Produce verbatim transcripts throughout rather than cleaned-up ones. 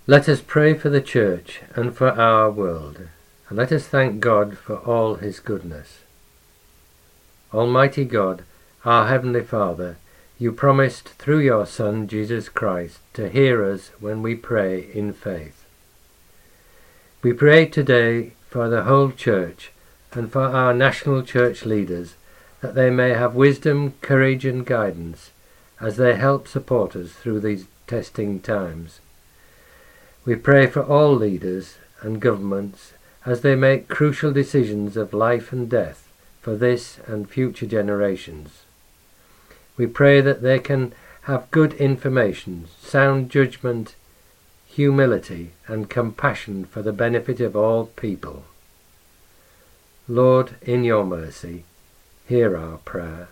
Let us pray for the Church and for our world, and let us thank God for all his goodness. Almighty God, our Heavenly Father, you promised through your Son, Jesus Christ, to hear us when we pray in faith. We pray today for the whole Church and for our national Church leaders, that they may have wisdom, courage and guidance as they help support us through these testing times. We pray for all leaders and governments as they make crucial decisions of life and death for this and future generations. We pray that they can have good information, sound judgment, humility and compassion for the benefit of all people. Lord, in your mercy, hear our prayer.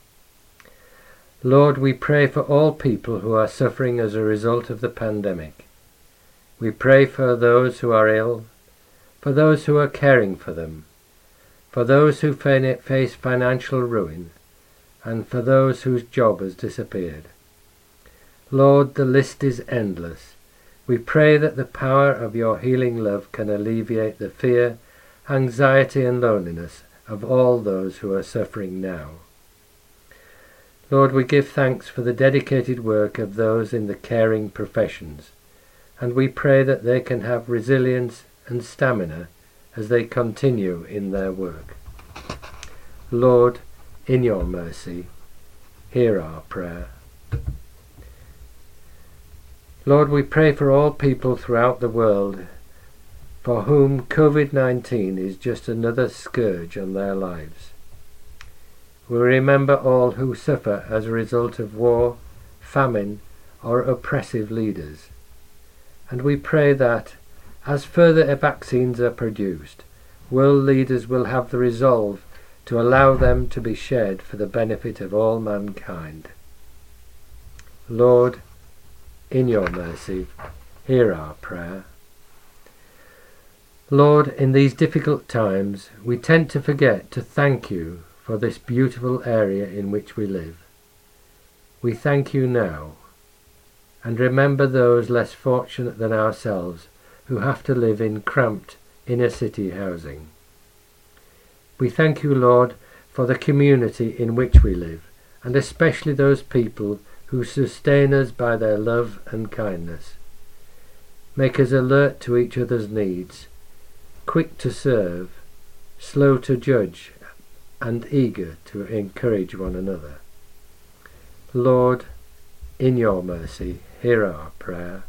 Lord, we pray for all people who are suffering as a result of the pandemic. We pray for those who are ill, for those who are caring for them, for those who face financial ruin, and for those whose job has disappeared. Lord, the list is endless. We pray that the power of your healing love can alleviate the fear, anxiety and loneliness of all those who are suffering now. Lord, we give thanks for the dedicated work of those in the caring professions, and we pray that they can have resilience and stamina as they continue in their work. Lord, in your mercy, hear our prayer. Lord, we pray for all people throughout the world for whom covid nineteen is just another scourge on their lives. We remember all who suffer as a result of war, famine, or oppressive leaders. And we pray that, as further vaccines are produced, world leaders will have the resolve to allow them to be shared for the benefit of all mankind. Lord, in your mercy, hear our prayer. Lord, in these difficult times, we tend to forget to thank you for this beautiful area in which we live. We thank you now, and remember those less fortunate than ourselves who have to live in cramped inner city housing. We thank you, Lord, for the community in which we live, and especially those people who sustain us by their love and kindness. Make us alert to each other's needs, quick to serve, slow to judge, and eager to encourage one another. Lord, in your mercy, hear our prayer.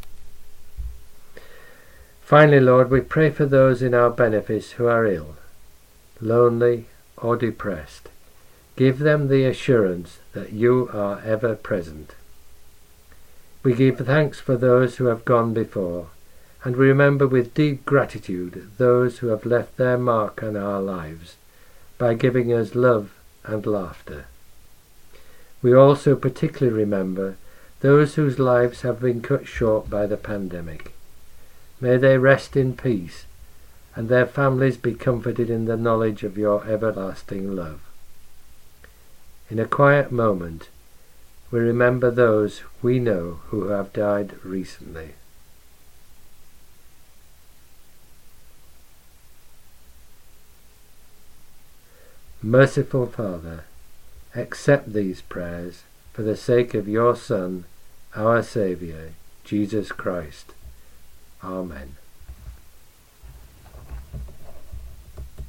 Finally, Lord, we pray for those in our benefice who are ill, lonely or depressed. Give them the assurance that you are ever present. We give thanks for those who have gone before, and we remember with deep gratitude those who have left their mark on our lives by giving us love and laughter. We also particularly remember those whose lives have been cut short by the pandemic. May they rest in peace, and their families be comforted in the knowledge of your everlasting love. In a quiet moment, we remember those we know who have died recently. Merciful Father, accept these prayers for the sake of your Son, our Saviour, Jesus Christ. Amen.